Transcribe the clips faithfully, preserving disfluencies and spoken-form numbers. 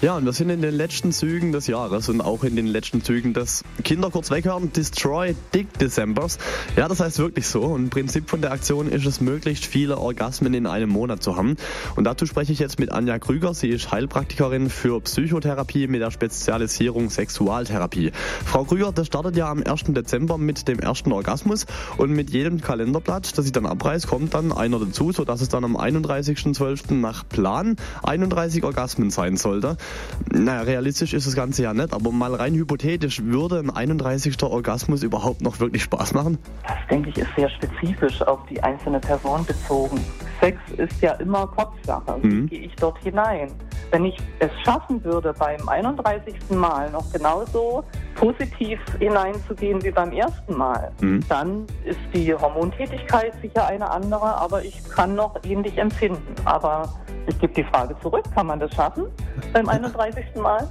Ja, und wir sind in den letzten Zügen des Jahres und auch in den letzten Zügen des Kinder kurz weghören, Destroy Dick Decembers. Ja, das heißt wirklich so. Und Prinzip von der Aktion ist es, möglichst viele Orgasmen in einem Monat zu haben. Und dazu spreche ich jetzt mit Anja Krüger. Sie ist Heilpraktikerin für Psychotherapie mit der Spezialisierung Sexualtherapie. Frau Krüger, das startet ja am ersten Dezember mit dem ersten Orgasmus. Und mit jedem Kalenderblatt, das ich dann abreiß, kommt dann einer dazu, sodass es dann am einunddreißigsten zwölften nach Plan einunddreißig Orgasmen sein sollte. Naja, realistisch ist das Ganze ja nicht, aber mal rein hypothetisch, würde ein einunddreißigster Orgasmus überhaupt noch wirklich Spaß machen? Das, denke ich, ist sehr spezifisch auf die einzelne Person bezogen. Sex ist ja immer Kopfsache. Wie mhm. gehe ich dort hinein? Wenn ich es schaffen würde, beim einunddreißigsten Mal noch genauso positiv hineinzugehen wie beim ersten Mal, mhm. dann ist die Hormontätigkeit sicher eine andere, aber ich kann noch ähnlich empfinden. Aber ich gebe die Frage zurück, kann man das schaffen beim einunddreißigsten Mal?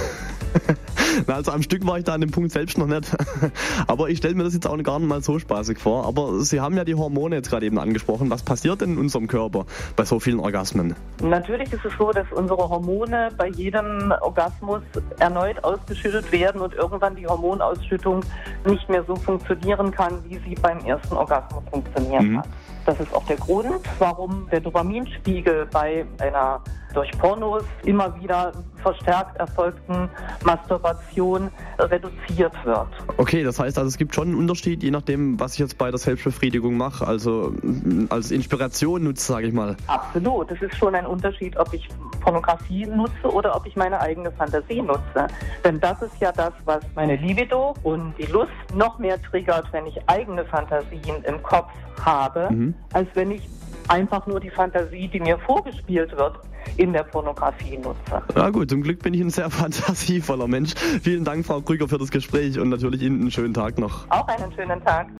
Na, also am Stück war ich da an dem Punkt selbst noch nicht. Aber ich stelle mir das jetzt auch gar nicht mal so spaßig vor. Aber Sie haben ja die Hormone jetzt gerade eben angesprochen. Was passiert denn in unserem Körper bei so vielen Orgasmen? Natürlich ist es so, dass unsere Hormone bei jedem Orgasmus erneut ausgeschüttet werden und irgendwann die Hormonausschüttung nicht mehr so funktionieren kann, wie sie beim ersten Orgasmus funktionieren kann. Mhm. Das ist auch der Grund, warum der Dopaminspiegel bei einer durch Pornos immer wieder verstärkt erfolgten Masturbation reduziert wird. Okay, das heißt also, es gibt schon einen Unterschied, je nachdem, was ich jetzt bei der Selbstbefriedigung mache, also als Inspiration nutze, sage ich mal. Absolut, es ist schon ein Unterschied, ob ich Pornografie nutze oder ob ich meine eigene Fantasie nutze. Denn das ist ja das, was meine Libido und die Lust noch mehr triggert, wenn ich eigene Fantasien im Kopf habe, mhm. als wenn ich einfach nur die Fantasie, die mir vorgespielt wird, in der Pornografie nutze. Ja gut, zum Glück bin ich ein sehr fantasievoller Mensch. Vielen Dank, Frau Krüger, für das Gespräch und natürlich Ihnen einen schönen Tag noch. Auch einen schönen Tag.